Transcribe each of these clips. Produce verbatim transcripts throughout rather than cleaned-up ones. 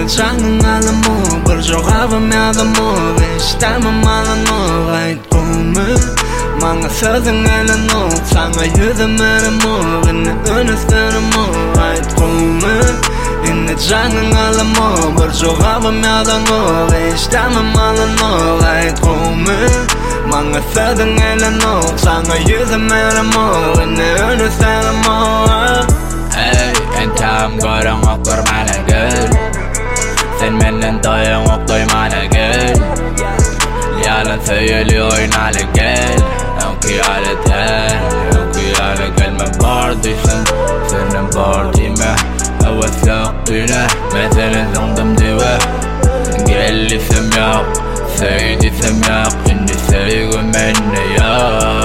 Trăng alla mo per giocava me da mo stiamo male no right come manga söden alla no sanga yuda me mo in understand mo right come in the trăng alla mo per giocava me da mo stiamo male no right come manga söden alla no sanga yuda me mo in understand mo hey and time got on up for my girl sen menden doyum upp doy mana gel yalan söyle oynale gel onki ale ter onki ale gel men bardisen senin bardime avsak düne meselen zandam dive gel isem yok söyle isem yok indi söyle menne ya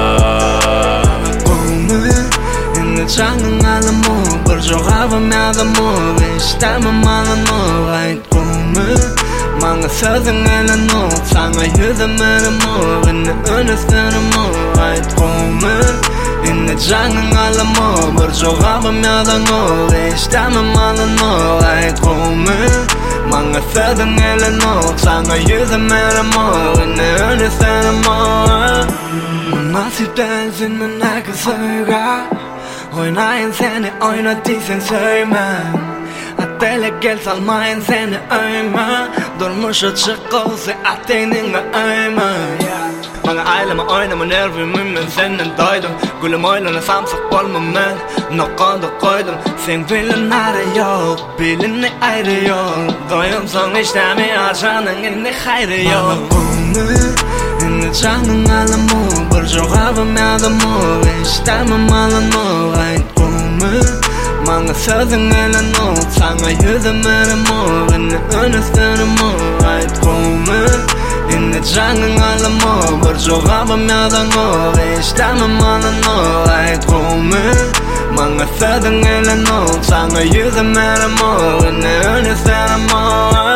Trăng alla mo per giocava me da mo stiamo male no right come manga söden alla no sanga yuda me mo in understand mo right come in the trăng alla mo per giocava me da mo stiamo male no right come manga söden alla no sanga yuda me mo in understand mo Nasi dancing the night söga Oynayan seni oynatıysan söyleme Atele gel salmayan seni öyme Durmuş açık olsa ateynine öyme Bana aileme oynama nervimin ben senden doydum Gülüm oynana samsak olmam ben Nokanda koydum Sen bilin ayrı yok Bilin ne ayrı yok Doyum son işlemi açanın inni hayrı yok In Trăng alla mo per giocava me da mo stiamo male no right come manga söden alla no sanga yuda me mo in understand mo right come in the Trăng alla mo per giocava me da mo stiamo male no right come manga söden alla no sanga yuda me mo in understand mo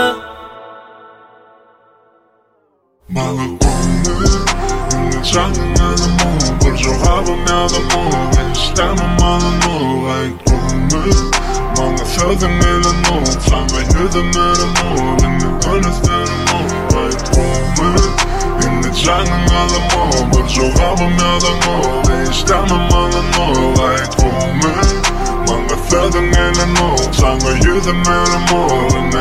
Mala come in the Trăng alla mo per giocava me da mo stiamo male no right come manga söden alla no sanga yuda me mo in understand mo right come in the Trăng alla mo per giocava me da mo stiamo male no right come manga söden alla no sanga yuda me mo in